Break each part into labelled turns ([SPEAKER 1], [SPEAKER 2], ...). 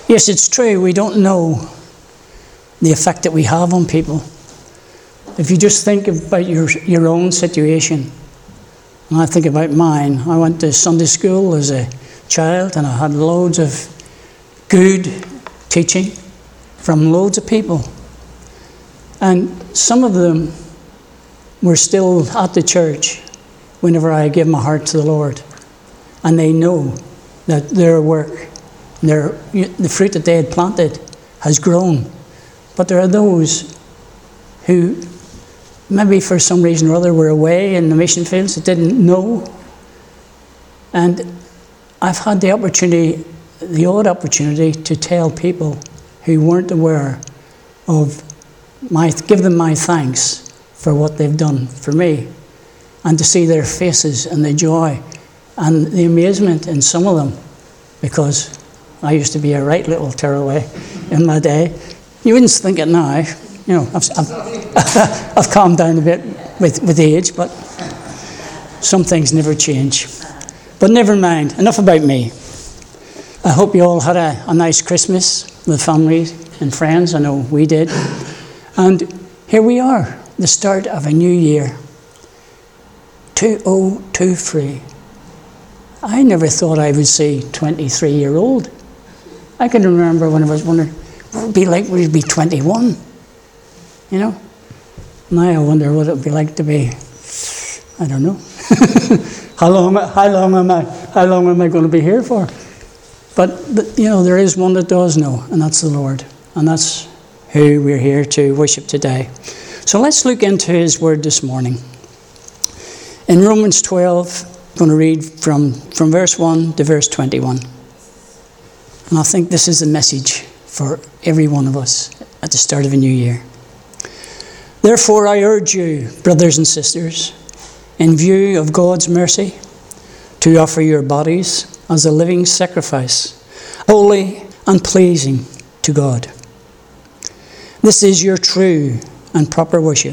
[SPEAKER 1] Yes, it's true, we don't know the effect that we have on people. If you just think about your own situation, and I think about mine, I went to Sunday school as a child and I had loads of good teaching from loads of people. And some of them were still at the church whenever I gave my heart to the Lord. And they know that their work, the fruit that they had planted has grown. But there are those who maybe for some reason or other were away in the mission fields that didn't know. And I've had the odd opportunity to tell people who weren't aware of give them my thanks for what they've done for me, and to see their faces and the joy and the amazement in some of them, because I used to be a right little tearaway in my day. You wouldn't think it now. You know, I've calmed down a bit with age, but some things never change. But never mind, enough about me. I hope you all had a nice Christmas with family and friends. I know we did. And here we are, the start of a new year. 2023. I never thought I would see 23-year-old. I can remember when I was wondering, what would it be like when you'd be 21? You know? Now I wonder what it would be like to be, I don't know. How long am I going to be here for? But you know, there is one that does know, and that's the Lord. And that's who we're here to worship today. So let's look into his word this morning. In Romans 12, I'm going to read from verse 1 to verse 21. And I think this is the message for every one of us at the start of a new year. Therefore, I urge you, brothers and sisters, in view of God's mercy, to offer your bodies as a living sacrifice, holy and pleasing to God. This is your true and proper worship.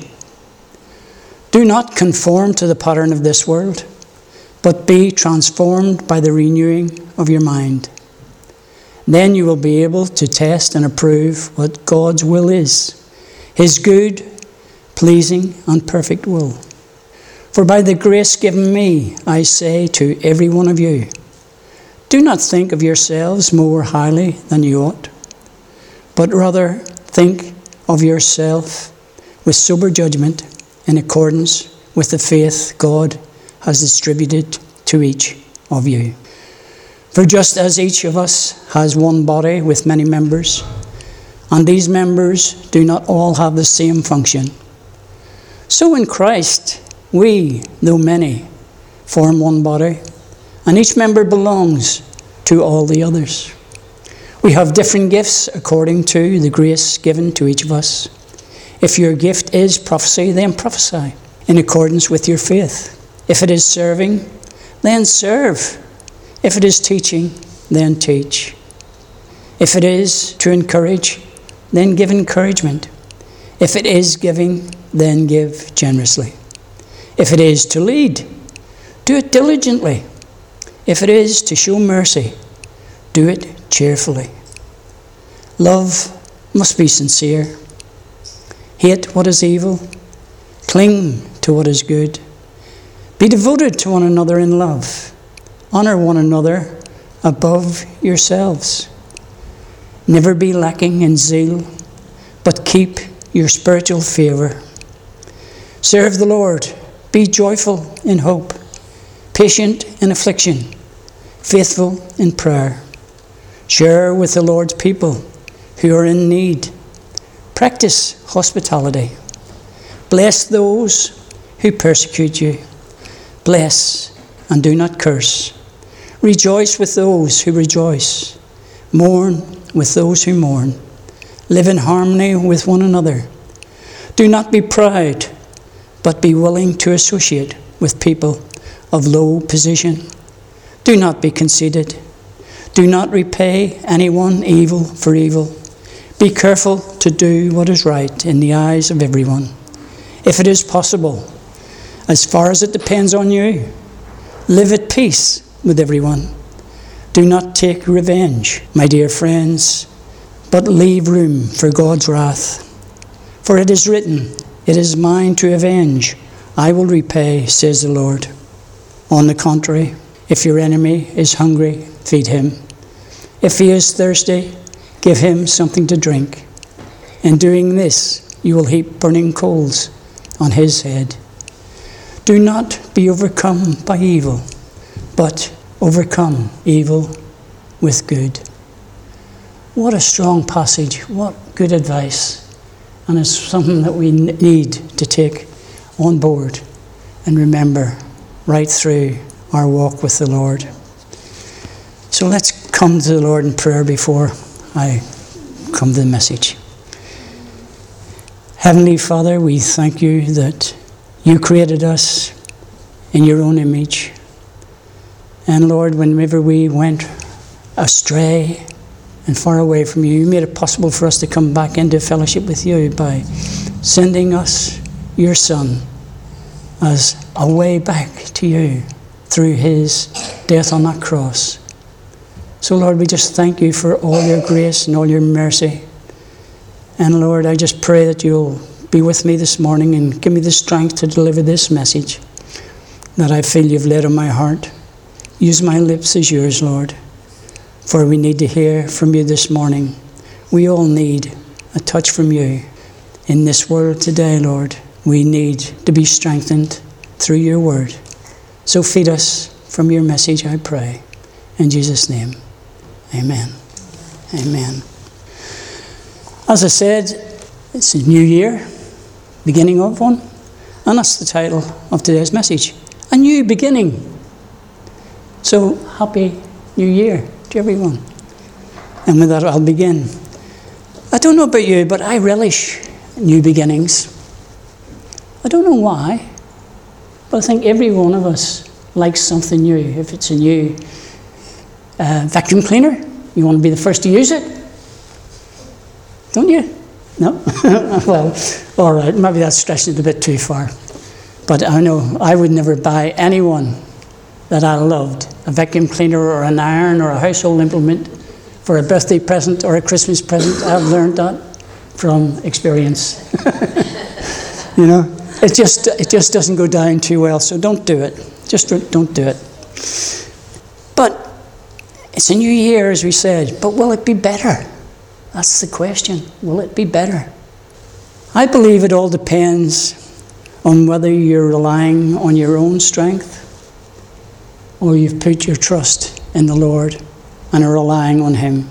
[SPEAKER 1] Do not conform to the pattern of this world, but be transformed by the renewing of your mind. Then you will be able to test and approve what God's will is, his good, pleasing and perfect will. For by the grace given me, I say to every one of you, do not think of yourselves more highly than you ought, but rather think of yourself with sober judgment in accordance with the faith God has distributed to each of you. For just as each of us has one body with many members, and these members do not all have the same function, so in Christ we, though many, form one body, and each member belongs to all the others. We have different gifts according to the grace given to each of us. If your gift is prophecy, then prophesy in accordance with your faith. If it is serving, then serve. If it is teaching, then teach. If it is to encourage, then give encouragement. If it is giving, then give generously. If it is to lead, do it diligently. If it is to show mercy, do it cheerfully. Love must be sincere. Hate what is evil. Cling to what is good. Be devoted to one another in love. Honor one another above yourselves. Never be lacking in zeal, but keep your spiritual fervor. Serve the Lord. Be joyful in hope, patient in affliction, faithful in prayer. Share with the Lord's people who are in need. Practice hospitality. Bless those who persecute you. Bless and do not curse. Rejoice with those who rejoice. Mourn with those who mourn. Live in harmony with one another. Do not be proud, but be willing to associate with people of low position. Do not be conceited. Do not repay anyone evil for evil. Be careful to do what is right in the eyes of everyone. If it is possible, as far as it depends on you, live at peace with everyone. Do not take revenge, my dear friends, but leave room for God's wrath. For it is written, it is mine to avenge. I will repay, says the Lord. On the contrary, if your enemy is hungry, feed him. If he is thirsty, give him something to drink. In doing this, you will heap burning coals on his head. Do not be overcome by evil, but overcome evil with good. What a strong passage. What good advice. And it's something that we need to take on board and remember right through our walk with the Lord. So let's come to the Lord in prayer before I come to the message. Heavenly Father, we thank you that you created us in your own image. And Lord, whenever we went astray and far away from you, you made it possible for us to come back into fellowship with you by sending us your Son as a way back to you through his death on that cross. So Lord, we just thank you for all your grace and all your mercy. And Lord, I just pray that you'll be with me this morning and give me the strength to deliver this message that I feel you've laid on my heart. Use my lips as yours, Lord. For we need to hear from you this morning. We all need a touch from you. In this world today, Lord, we need to be strengthened through your word. So feed us from your message, I pray. In Jesus' name, amen. Amen. As I said, it's a new year, beginning of one, and that's the title of today's message. A new beginning. So, happy new year to everyone. And with that, I'll begin. I don't know about you, but I relish new beginnings. I don't know why, but I think every one of us likes something new. If it's a new vacuum cleaner, you want to be the first to use it. Don't you? No? Well, all right, maybe that's stretching it a bit too far. But I know I would never buy anyone that I loved a vacuum cleaner or an iron or a household implement for a birthday present or a Christmas present. I've learned that from experience. You know, it just doesn't go down too well, so don't do it. Just don't do it. But it's a new year, as we said, but will it be better? That's the question. Will it be better? I believe it all depends on whether you're relying on your own strength or you've put your trust in the Lord and are relying on him.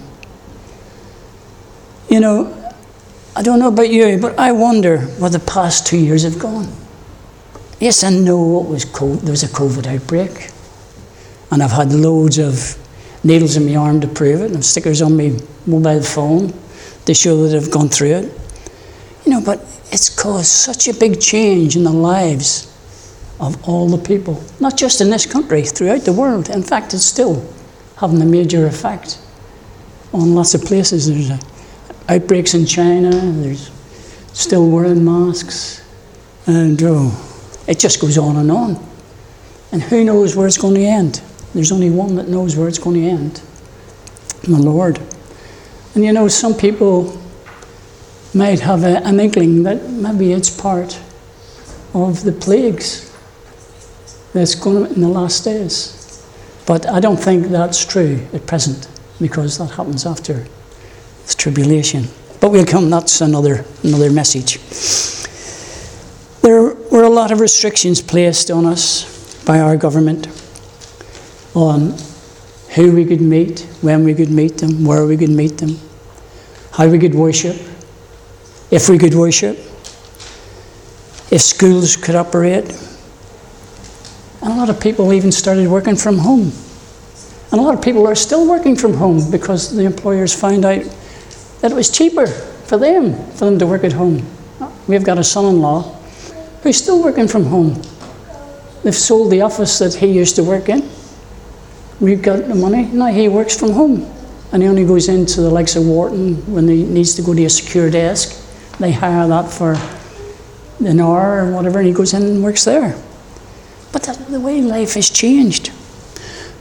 [SPEAKER 1] You know, I don't know about you, but I wonder where the past 2 years have gone. Yes, I know there was a COVID outbreak, and I've had loads of needles in my arm to prove it, and stickers on my mobile phone to show that I've gone through it. You know, but it's caused such a big change in the lives of all the people, not just in this country, throughout the world. In fact, it's still having a major effect on lots of places. There's outbreaks in China, there's still wearing masks, and it just goes on and on. And who knows where it's going to end? There's only one that knows where it's going to end, the Lord. And you know, some people might have an inkling that maybe it's part of the plagues that's going in the last days. But I don't think that's true at present, because that happens after the tribulation. But we'll come, that's another message. There were a lot of restrictions placed on us by our government on who we could meet, when we could meet them, where we could meet them, how we could worship, if we could worship, if schools could operate. And a lot of people even started working from home. And a lot of people are still working from home because the employers found out that it was cheaper for them to work at home. We've got a son-in-law who's still working from home. They've sold the office that he used to work in. We've got the money. Now he works from home. And he only goes into the likes of Wharton when he needs to go to a secure desk. They hire that for an hour or whatever, and he goes in and works there. But the way life has changed.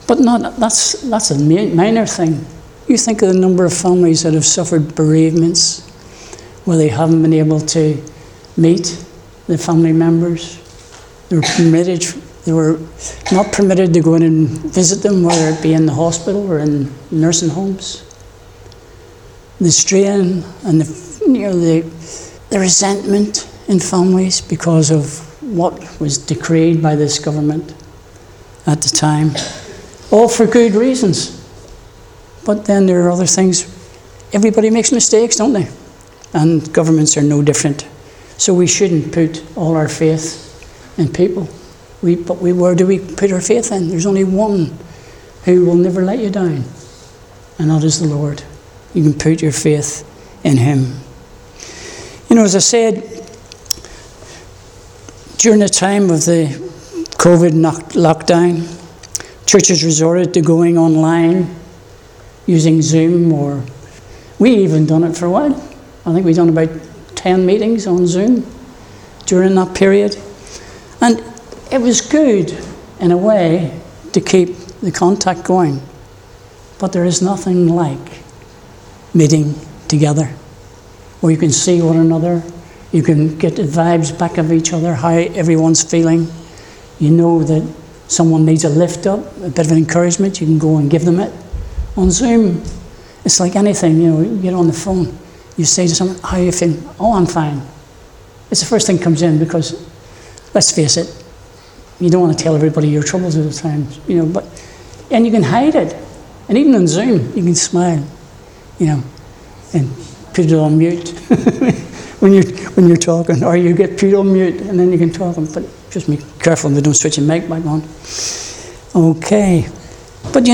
[SPEAKER 1] But that's a minor thing. You think of the number of families that have suffered bereavements where they haven't been able to meet the family members. They were not permitted to go in and visit them, whether it be in the hospital or in nursing homes. The strain and the resentment in families because of what was decreed by this government at the time, all for good reasons. But then there are other things. Everybody makes mistakes, don't they? And governments are no different. So we shouldn't put all our faith in people. Where do we put our faith in? There's only one who will never let you down, and that is the Lord. You can put your faith in him. As I said, during the time of the COVID lockdown, churches resorted to going online using Zoom, or we even done it for a while. I think we've done about 10 meetings on Zoom during that period. And it was good, in a way, to keep the contact going. But there is nothing like meeting together, where you can see one another, you can get the vibes back of each other, how everyone's feeling. You know that someone needs a lift up, a bit of encouragement, you can go and give them it. On Zoom, it's like anything, you get on the phone, you say to someone, how are you feeling? Oh, I'm fine. It's the first thing that comes in, because, let's face it, you don't want to tell everybody your troubles at the time, and you can hide it. And even on Zoom, you can smile, and put it on mute when you're talking, or you get put on mute and then you can talk. But just be careful they don't switch your mic back on. Okay, but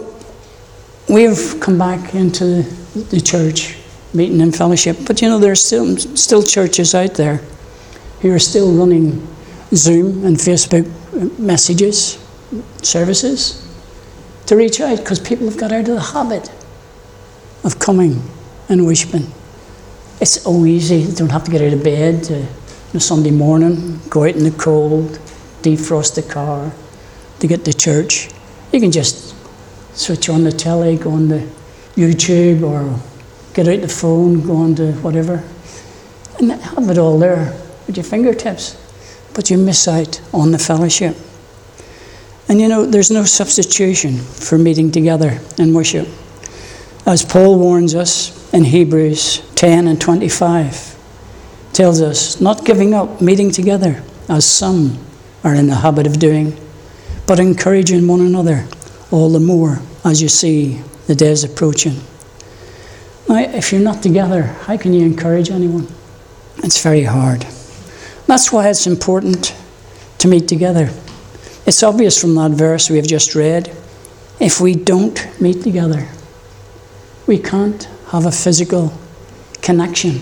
[SPEAKER 1] we've come back into the church meeting and fellowship. But there's still churches out there who are still running Zoom and Facebook messages, services, to reach out, because people have got out of the habit of coming and worshiping. It's so easy. You don't have to get out of bed on a Sunday morning, go out in the cold, defrost the car to get to church. You can just switch on the telly, go on to YouTube, or get out the phone, go on to whatever, and have it all there at your fingertips. But you miss out on the fellowship. And there's no substitution for meeting together in worship. As Paul warns us in Hebrews 10 and 25, tells us, not giving up meeting together, as some are in the habit of doing, but encouraging one another, all the more as you see the days approaching. Now, if you're not together, how can you encourage anyone? It's very hard. That's why it's important to meet together. It's obvious from that verse we have just read. If we don't meet together, we can't have a physical connection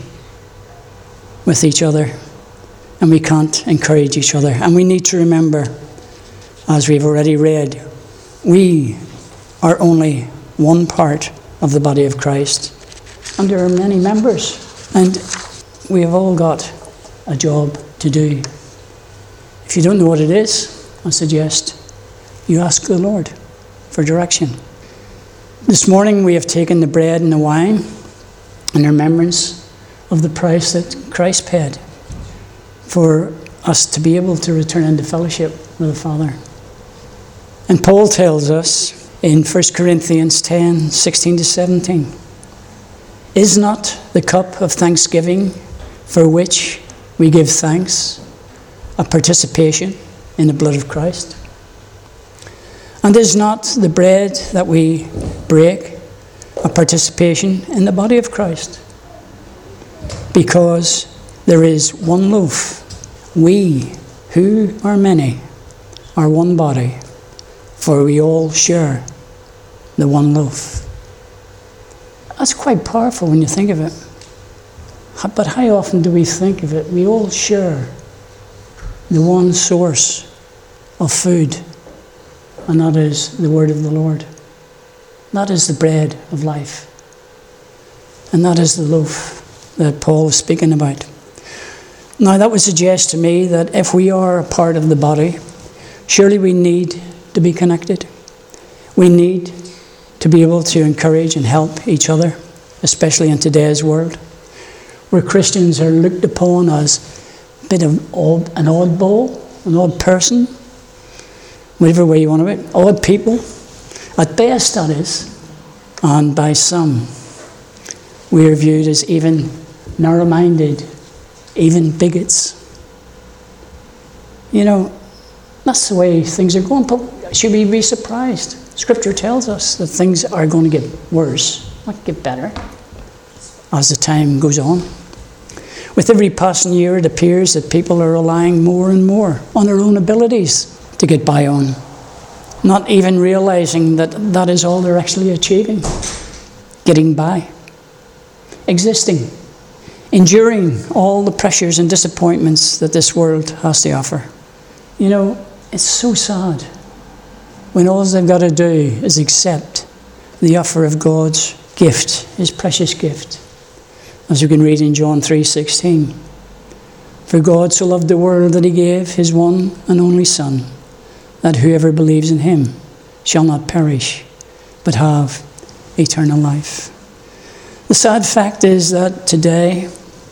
[SPEAKER 1] with each other, and we can't encourage each other. And we need to remember, as we've already read, we are only one part of the body of Christ, and there are many members, and we have all got a job to do. If you don't know what it is, I suggest you ask the Lord for direction. This morning we have taken the bread and the wine in remembrance of the price that Christ paid for us to be able to return into fellowship with the Father. And Paul tells us in 1 Corinthians 10, 16 to 17, is not the cup of thanksgiving for which we give thanks a participation in the blood of Christ? And is not the bread that we break a participation in the body of Christ? Because there is one loaf, we who are many are one body, for we all share the one loaf. That's quite powerful when you think of it. But how often do we think of it? We all share the one source of food, and that is the word of the Lord. That is the bread of life. And that is the loaf that Paul is speaking about. Now, that would suggest to me that if we are a part of the body, surely we need to be connected. We need to be able to encourage and help each other, especially in today's world, where Christians are looked upon as a bit of an oddball, an odd person, whatever way you want to put it, odd people, at best that is, and by some we are viewed as even narrow-minded, even bigots. You know, that's the way things are going, but should we be surprised? Scripture tells us that things are going to get worse, not get better, as the time goes on. With every passing year, it appears that people are relying more and more on their own abilities to get by on, not even realizing that that is all they're actually achieving, getting by, existing, enduring all the pressures and disappointments that this world has to offer. You know, it's so sad when all they've got to do is accept the offer of God's gift, his precious gift. As you can read in John 3:16. For God so loved the world that he gave his one and only Son, that whoever believes in him shall not perish, but have eternal life. The sad fact is that today,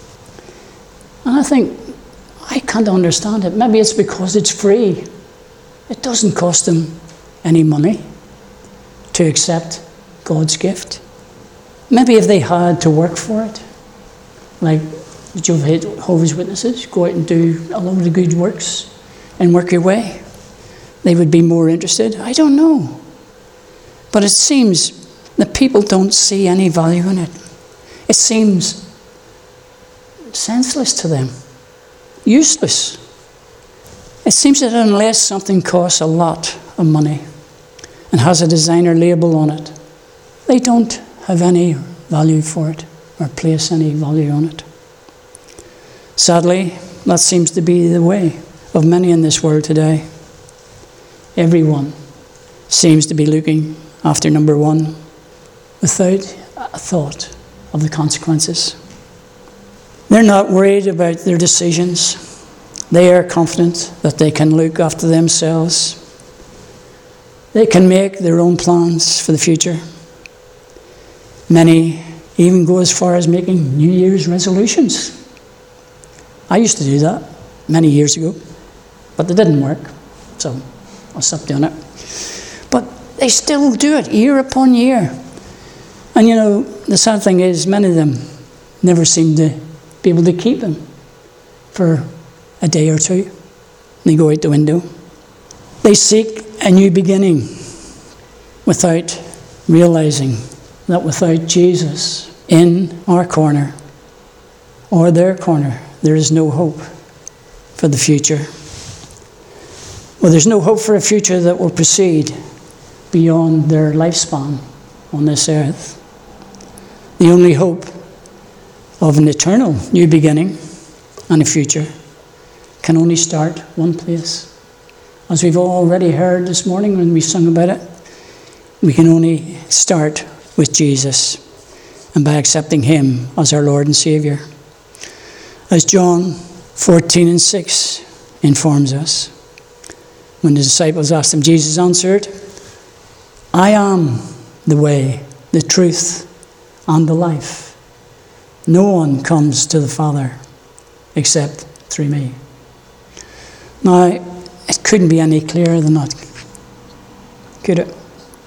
[SPEAKER 1] and I think I can't understand it. Maybe it's because it's free. It doesn't cost them any money to accept God's gift. Maybe if they had to work for it, like the Jehovah's Witnesses, go out and do a load of good works and work your way, they would be more interested. I don't know. But it seems that people don't see any value in it. It seems senseless to them, useless. It seems that unless something costs a lot of money and has a designer label on it, they don't have any value for it or place any value on it. Sadly, that seems to be the way of many in this world today. Everyone seems to be looking after number one without a thought of the consequences. They're not worried about their decisions. They are confident that they can look after themselves. They can make their own plans for the future. Many even go as far as making New Year's resolutions. I used to do that many years ago, but they didn't work, so I stopped doing it. But they still do it year upon year. And you know, the sad thing is many of them never seem to be able to keep them for a day or two. They go out the window. They seek a new beginning without realizing that without Jesus in our corner or their corner, there is no hope for the future. Well, there's no hope for a future that will proceed beyond their lifespan on this earth. The only hope of an eternal new beginning and a future can only start one place. As we've already heard this morning when we sung about it, we can only start with Jesus and by accepting him as our Lord and Saviour. As John 14:6 informs us, when the disciples asked him, Jesus answered, I am the way, the truth, and the life. No one comes to the Father except through me. Now, it couldn't be any clearer than that, could it?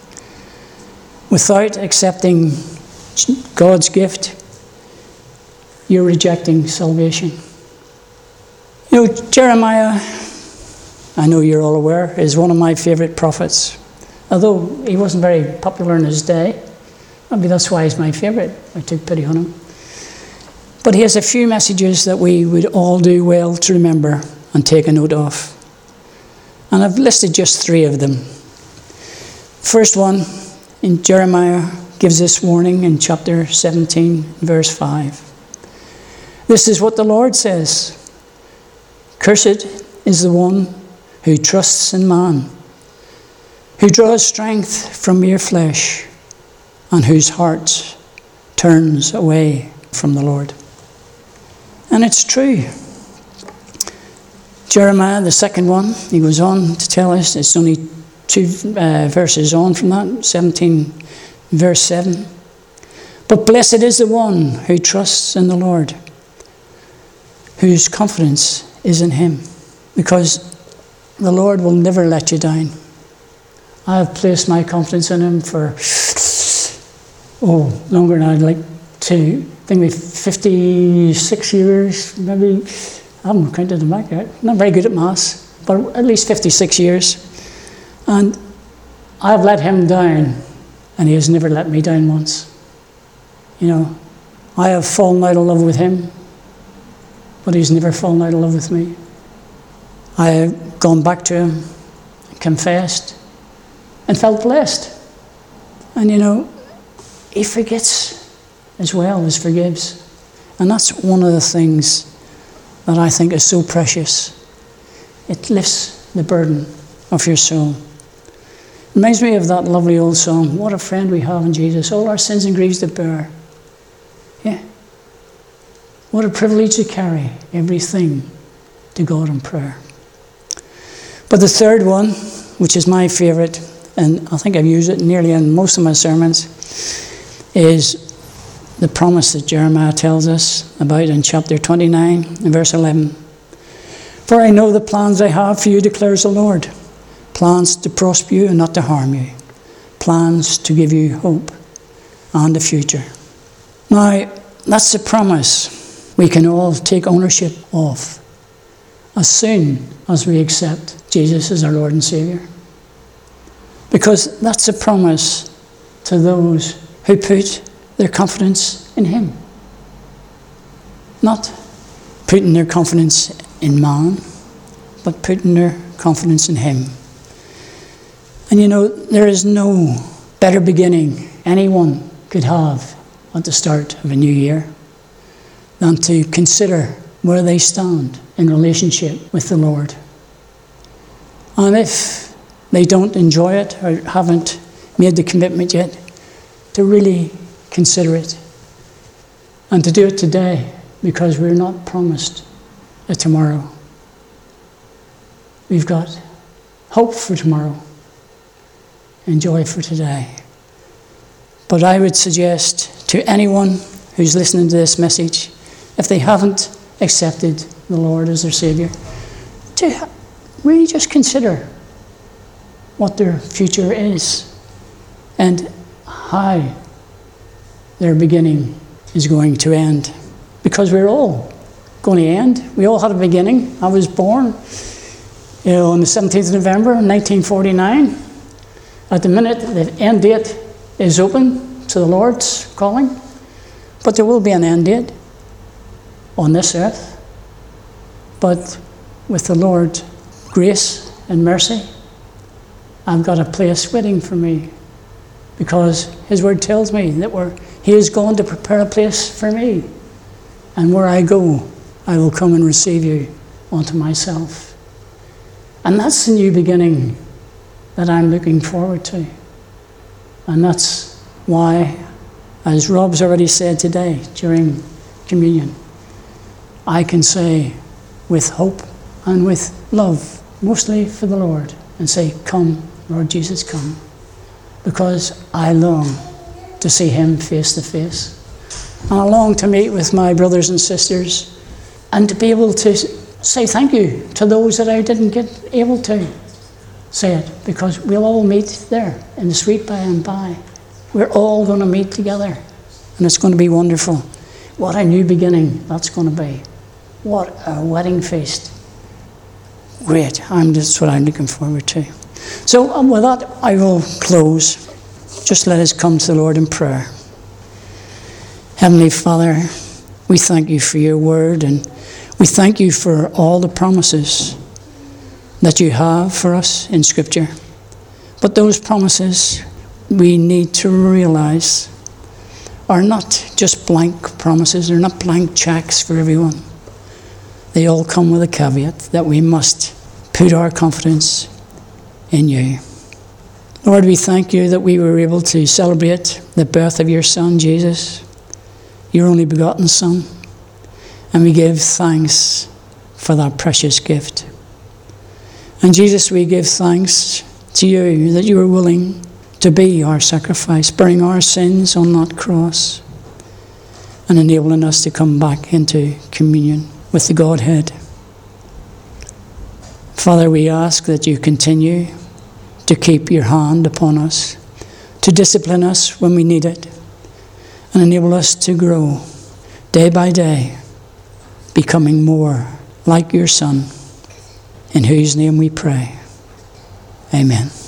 [SPEAKER 1] Without accepting God's gift, you're rejecting salvation. You know, Jeremiah, I know you're all aware, is one of my favourite prophets. Although he wasn't very popular in his day. Maybe that's why he's my favourite. I took pity on him. But he has a few messages that we would all do well to remember and take a note of. And I've listed just 3 of them. First one, in Jeremiah, gives this warning in chapter 17, verse 5. This is what the Lord says. Cursed is the one who trusts in man, who draws strength from mere flesh, and whose heart turns away from the Lord. And it's true. Jeremiah, the second one, he goes on to tell us, it's only two verses on from that, 17 verse 7. But blessed is the one who trusts in the Lord, whose confidence is in him, because the Lord will never let you down. I have placed my confidence in him for, longer than I'd like to. I think maybe 56 years, maybe. I haven't counted them back yet. I'm not very good at maths, but at least 56 years. And I've let him down, and he has never let me down once. You know, I have fallen out of love with him, but he's never fallen out of love with me. I have gone back to him, confessed, and felt blessed. And you know, he forgets as well as forgives. And that's one of the things that I think is so precious. It lifts the burden of your soul. Reminds me of that lovely old song, what a friend we have in Jesus, all our sins and griefs to bear. Yeah. What a privilege to carry everything to God in prayer. But the third one, which is my favourite, and I think I've used it nearly in most of my sermons, is the promise that Jeremiah tells us about in chapter 29, and verse 11. For I know the plans I have for you, declares the Lord. Plans to prosper you and not to harm you. Plans to give you hope and a future. Now, that's a promise we can all take ownership of as soon as we accept Jesus as our Lord and Saviour. Because that's a promise to those who put their confidence in him. Not putting their confidence in man, but putting their confidence in him. And you know, there is no better beginning anyone could have at the start of a new year than to consider where they stand in relationship with the Lord. And if they don't enjoy it or haven't made the commitment yet, to really consider it and to do it today, because we're not promised a tomorrow. We've got hope for tomorrow and joy for today. But I would suggest to anyone who's listening to this message, if they haven't accepted the Lord as their Saviour, to really just consider what their future is and how their beginning is going to end. Because we're all going to end. We all had a beginning. I was born on the 17th of November 1949. At the minute, the end date is open to the Lord's calling. But there will be an end date on this earth. But with the Lord's grace and mercy, I've got a place waiting for me. Because his word tells me that he is going to prepare a place for me. And where I go, I will come and receive you unto myself. And that's the new beginning that I'm looking forward to. And that's why, as Rob's already said today during communion, I can say with hope and with love, mostly for the Lord, and say, come, Lord Jesus, come. Because I long to see him face to face. And I long to meet with my brothers and sisters and to be able to say thank you to those that I didn't get able to say it, because we'll all meet there in the sweet by and by. We're all going to meet together, and it's going to be wonderful. What a new beginning that's going to be. What a wedding feast. Great. That's what I'm looking forward to. So with that, I will close. Just let us come to the Lord in prayer. Heavenly Father, we thank you for your word, and we thank you for all the promises that you have for us in Scripture. But those promises, we need to realize, are not just blank promises. They're not blank checks for everyone. They all come with a caveat that we must put our confidence in you. Lord, we thank you that we were able to celebrate the birth of your Son, Jesus, your only begotten Son, and we give thanks for that precious gift. And Jesus, we give thanks to you that you are willing to be our sacrifice, bearing our sins on that cross and enabling us to come back into communion with the Godhead. Father, we ask that you continue to keep your hand upon us, to discipline us when we need it, and enable us to grow day by day, becoming more like your Son, in whose name we pray. Amen.